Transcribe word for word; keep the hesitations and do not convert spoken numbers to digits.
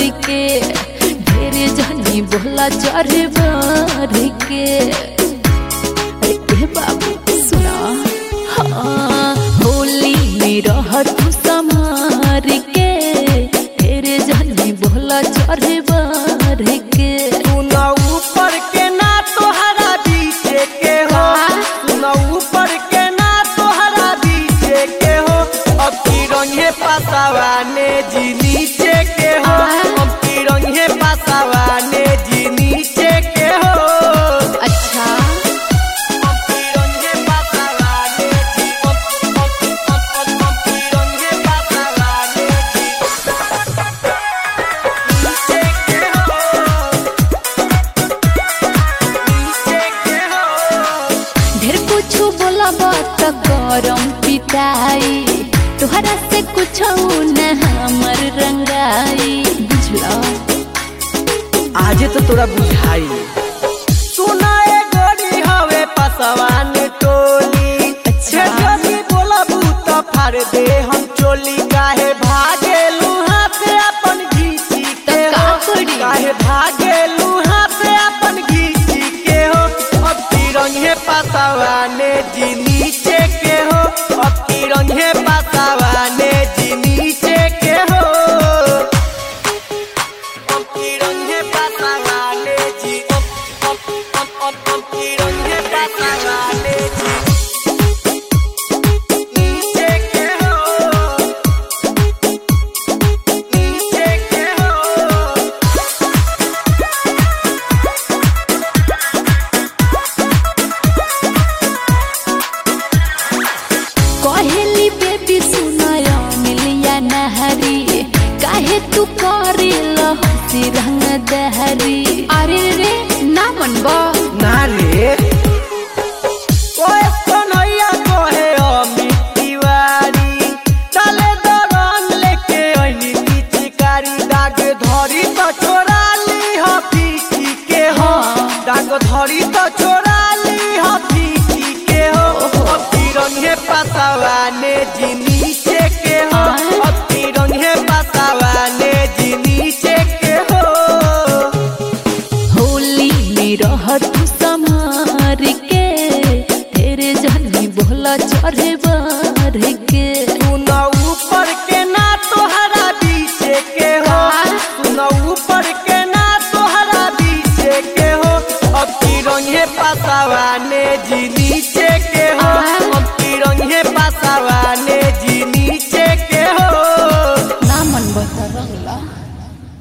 के ढेरे जानी बोला चढ़े बार के। अरे बाबू सुना, हाँ होली में रह तू समार के ढेरे जानी बोला चढ़े बार के। तू न ऊपर के ना तोहरा बीचे के हो, तू न ऊपर के ना तोहरा बीचे के हो। अब की रंगे पासावाने जी नीचे के हो, अब की रंगे पासावाने जी नीचे के हो। अच्छा अब की रंगे पासावाने जी, अब अब अब अब अब की रंगे पासावाने जी नीचे के हो, नीचे के हो। ढेर कुछ बोला बात गरम पिटाई तोहरा से कुछ न हमर रंगाई बुझला। आज तो तोरा बुझाई सुनाए गोरी हवे पसवान टोली। अच्छा जल्दी बोला भूत फाड़ दे हम चोली। काहे भागेलू हाथ अपन घीची के हो, काहे भागेलू हाथ अपन घीची के हो। अब की रंगे पसवाने जी नीचे के हो, अब की रंगे पसवाने जी नीचे के हो। अब की रंगे पसवाने जी, अब अब अब अब अब की रंगे पसवाने जी नीचे के हो, नीचे के हो। कहेली बेबी सुनाया मिलिया नहरी काहे तू करे लहसी रंग दहरी। अरे रे ना मनबा ना रे ओए कन्हैया कहे अमित तिवारी चले दरंग लेके अइली पिचकारी। दाग धरी तो छोड़ा ली ह पीची के हो, दाग धरी तो छोड़ा ली ह पीची के हो। अब की रंगे पसवाने जी नीचे के हो, अब की रंगे पसवाने जी नीचे के हो। होली में रह तू समार के तेरे जानी बोला चढ़े